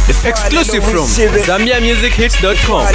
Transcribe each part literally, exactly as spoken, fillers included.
Exclusive from Zambia Music Hits dot com.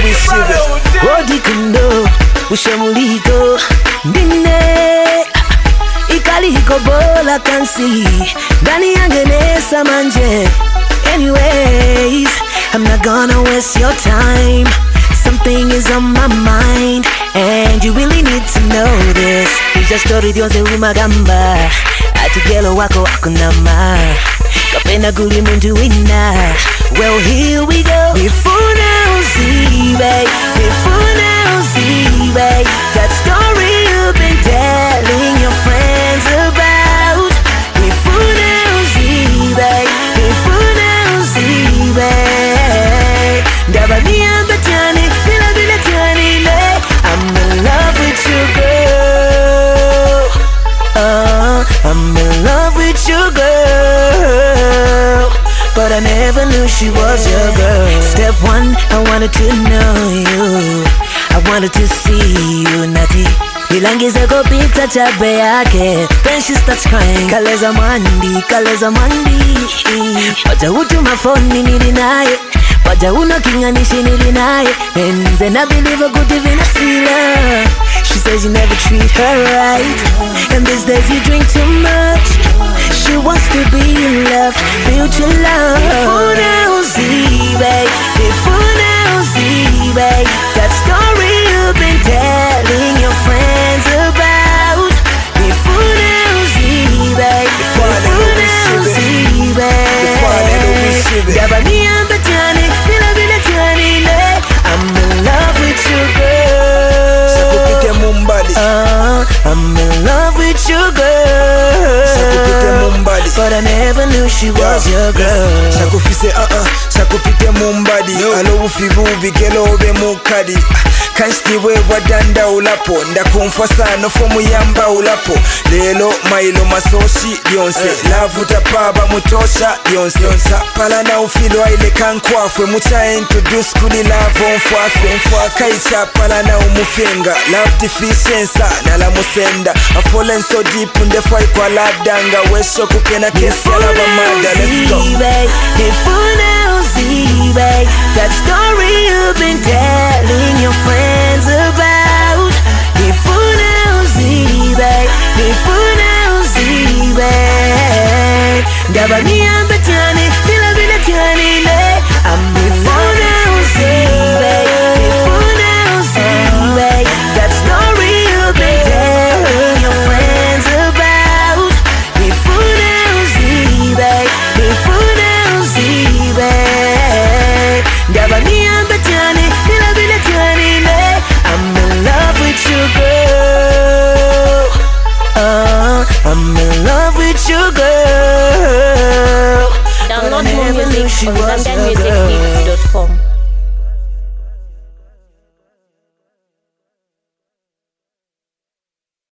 Odi kundo ushamuliko ndine ikaliko bola kansi ndani yangenesa manje. Anyways, I'm not gonna waste your time. Something is on my mind and you really need to know this. Ija story dionze umagamba atigelo wako akunama kapena guli muntu wina. Well, here we go. Before now, see, babe. Before now, see, babe. That story you've been telling your friends about. Before now, see, babe. Before now, see, babe. Daba ni amba tani, bila bila tani le. I'm in love with you, girl. Uh, I'm in love with you, girl. But I never knew she was your girl. Step one, I wanted to know you. I wanted to see you, Nati. Ilangiza kopita chabe yake. Then she starts crying. Kaleza mandi, kaleza mandi. Waja utuma phone nili naye. Waja uno kinganishi nili naye. And then I believe a good divine feeler. She says you never treat her right. And these days you drink too much. She wants to be in love, future love. Before now, see, babe. Before now, see, babe. That story you've been telling your friends about. Before now, see, babe. Before now, see, babe. Dabani amba tani, bila bila tani le. I'm in love with you, girl. Sakupite mumbali. Uh, I'm in love with you, girl. Sakupite mumbali. But I never knew she was your girl. Sakufise uh-uh, sakupite mumbadi. Alo ufibu bigelo obe mukadi. Kanshtiwe wadanda ulapo. Ndakumfasa no fomu yamba ulapo. Lelo mailo masoshi yonse. Lavu tapaba mutosha yonse. Pala na ufilo aile kankwafwe. Mucha introduce kuli lavo mfwafwe. Kaicha pala na umufenga. Love deficiency na la musenda. A fallen so deep undefwa kwa ladanga. Wesho kukena kesi ya lava mada. Let's go. Before now, see, babe. That story you've been telling your friends about. Before now, see, babe. Before now, see, babe. Dabani amba tani, bila bila tani le. I'm before now, see, babe. Before now, see, babe. That story you've been telling your friends about. Before now, see, babe. Before now, see, babe. Dabani amba tani, bila bila tani le. I'm in love with you, girl. Uh, I'm in love with you, girl. Download more music on Zambia Music Hits dot com.